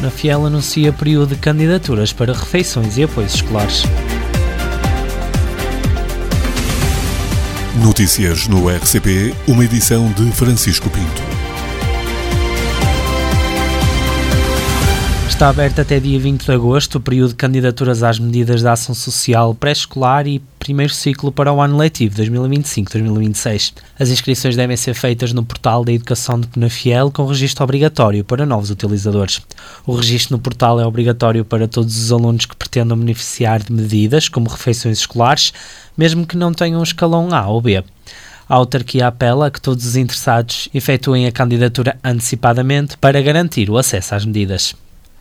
Penafiel anuncia período de candidaturas para refeições e apoios escolares. Notícias no RCP, uma edição de Francisco Pinto. Está aberto até dia 20 de agosto o período de candidaturas às medidas de ação social pré-escolar e primeiro ciclo para o ano letivo 2025-2026. As inscrições devem ser feitas no portal da Educação de Penafiel com registro obrigatório para novos utilizadores. O registro no portal é obrigatório para todos os alunos que pretendam beneficiar de medidas, como refeições escolares, mesmo que não tenham escalão A ou B. A autarquia apela a que todos os interessados efetuem a candidatura antecipadamente para garantir o acesso às medidas.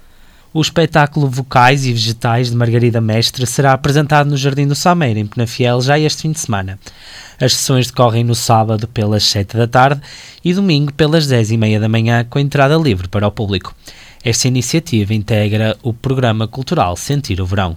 O espetáculo Vocais e Vegetais de Margarida Mestre será apresentado no Jardim do Salmeiro, em Penafiel, já este fim de semana. As sessões decorrem no sábado pelas 7 da tarde e domingo pelas 10h30 da manhã, com entrada livre para o público. Esta iniciativa integra o programa cultural Sentir o Verão.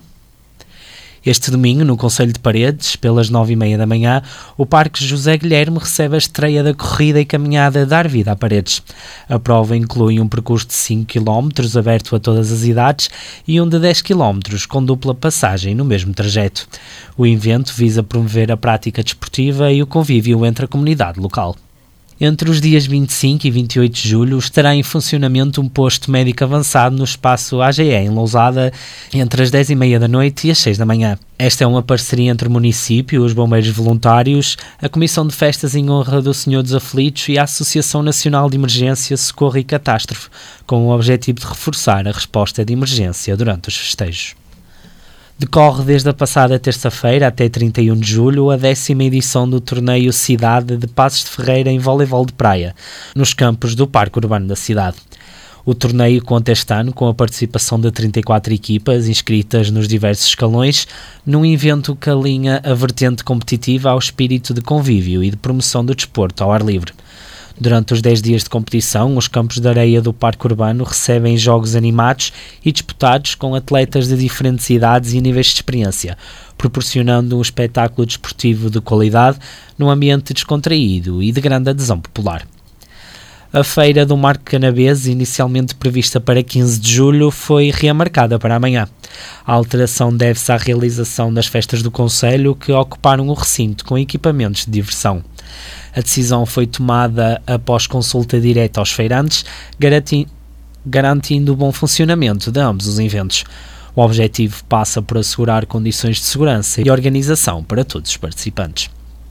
Este domingo, no Concelho de Paredes, pelas 9h30 da manhã, o Parque José Guilherme recebe a estreia da corrida e caminhada Dar Vida a Paredes. A prova inclui um percurso de 5 km aberto a todas as idades e um de 10 km com dupla passagem no mesmo trajeto. O evento visa promover a prática desportiva e o convívio entre a comunidade local. Entre os dias 25 e 28 de julho estará em funcionamento um posto médico avançado no espaço AGE, em Lousada, entre as 10h30 da noite e as 6 da manhã. Esta é uma parceria entre o município, os bombeiros voluntários, a Comissão de Festas em Honra do Senhor dos Aflitos e a Associação Nacional de Emergência, Socorro e Catástrofe, com o objetivo de reforçar a resposta de emergência durante os festejos. Decorre desde a passada terça-feira até 31 de julho a 10ª edição do torneio Cidade de Passos de Ferreira em voleibol de praia, nos campos do Parque Urbano da cidade. O torneio conta este ano com a participação de 34 equipas inscritas nos diversos escalões, num evento que alinha a vertente competitiva ao espírito de convívio e de promoção do desporto ao ar livre. Durante os 10 dias de competição, os campos de areia do Parque Urbano recebem jogos animados e disputados com atletas de diferentes idades e níveis de experiência, proporcionando um espetáculo desportivo de qualidade num ambiente descontraído e de grande adesão popular. A Feira do Marco Canabês, inicialmente prevista para 15 de julho, foi reamarcada para amanhã. A alteração deve-se à realização das festas do Concelho, que ocuparam o recinto com equipamentos de diversão. A decisão foi tomada após consulta direta aos feirantes, garantindo o bom funcionamento de ambos os eventos. O objetivo passa por assegurar condições de segurança e organização para todos os participantes.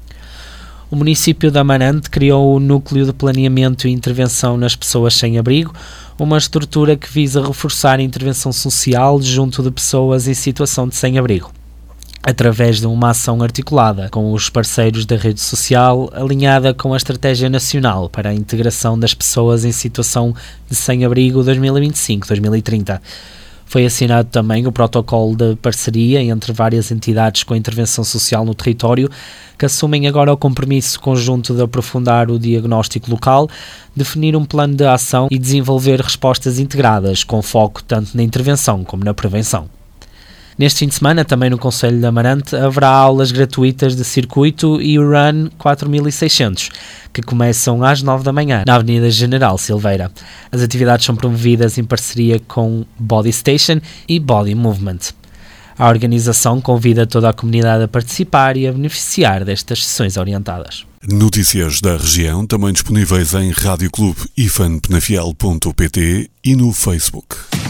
O município de Amarante criou o Núcleo de Planeamento e Intervenção nas Pessoas Sem Abrigo, uma estrutura que visa reforçar a intervenção social junto de pessoas em situação de sem-abrigo, através de uma ação articulada com os parceiros da rede social, alinhada com a Estratégia Nacional para a Integração das Pessoas em Situação de Sem-Abrigo 2025-2030. Foi assinado também o protocolo de parceria entre várias entidades com intervenção social no território, que assumem agora o compromisso conjunto de aprofundar o diagnóstico local, definir um plano de ação e desenvolver respostas integradas, com foco tanto na intervenção como na prevenção. Neste fim de semana, também no Concelho de Amarante, haverá aulas gratuitas de circuito e Run 4600, que começam às 9 da manhã, na Avenida General Silveira. As atividades são promovidas em parceria com Body Station e Body Movement. A organização convida toda a comunidade a participar e a beneficiar destas sessões orientadas. Notícias da região também disponíveis em radioclube-penafiel.pt e no Facebook.